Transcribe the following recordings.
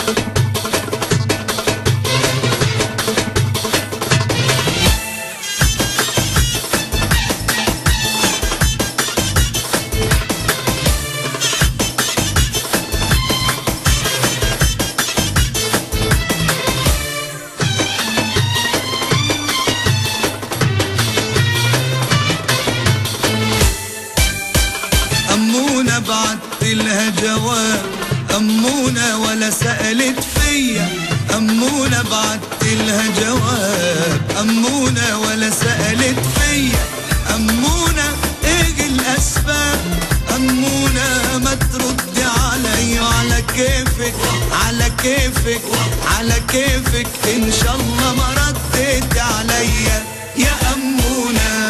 أمونة بعتلها جواب، أمونة ولا سألت فيا. أمونة بعتلها جواب، أمونة ولا سألت فيا. أمونة إيه الأسباب؟ أمونة ما تردي علي على كيفك، على كيفك، على كيفك. إن شاء الله ما رديت عليا يا أمونة.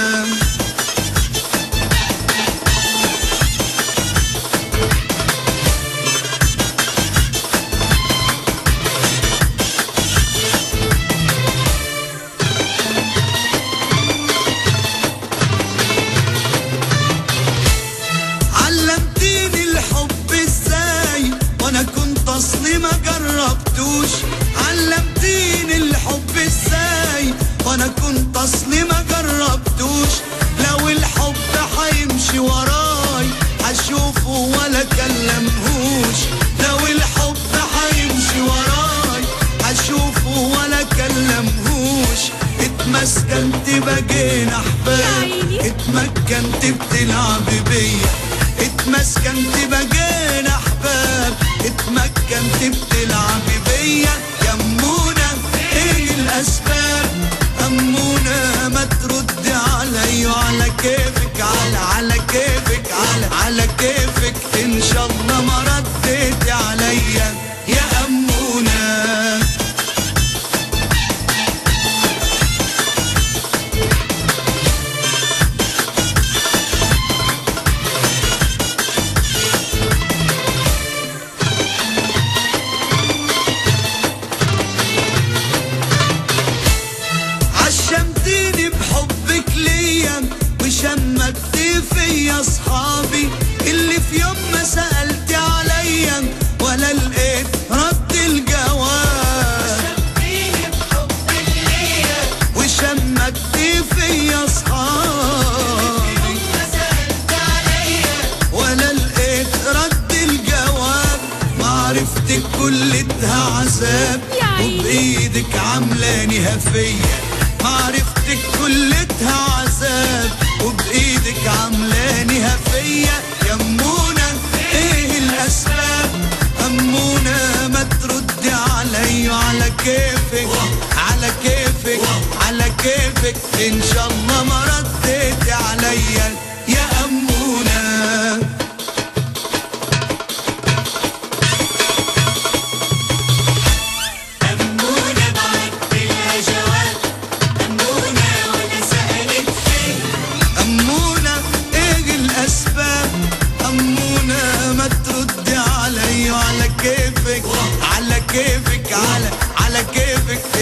علمتيني الحب ازاي وانا كنت اصلي ما جربتوش. علمتيني الحب ازاي وانا كنت اصلي ما جربتوش. لو الحب هيمشي وراي هشوفه ولا كلمهوش. لو الحب هيمشي وراي هشوفه ولا كلمهوش. اتمسكنت بجينا احباب، اتمكنت بتلعب بيا. اتمسكنت بجينا احباب، اتمكنت بتلعب بيا. يا أمونة ايه الاسباب؟ أمونة ما تردي علي على كيفك، على كيفك، على كيفك. ان شاء الله ما رديت عليا يا أمونة. عشمتيني بحبك ليا وشمتي فيا اصحابي اللي في يوم ما سألتي عليا ولا لقيت رد الجواب. عشمتيني بحبك ليا وشمتي فيا اصحابي ما سألتي عليا ولا لقيت رد الجواب. معرفتك كلتها عذاب وبإيدك عاملاني هفية. معرفتك كلتها عذاب وبإيدك عاملاني هفية. يا أمونة ايه الأسباب؟ أمونة ما تردي علي على كيفك، على كيفك، على كيفك. إن شاء الله ما رديت عليا يا أمونة. أمونة ما تردي علي على كيفك، على كيفك، على كيفك.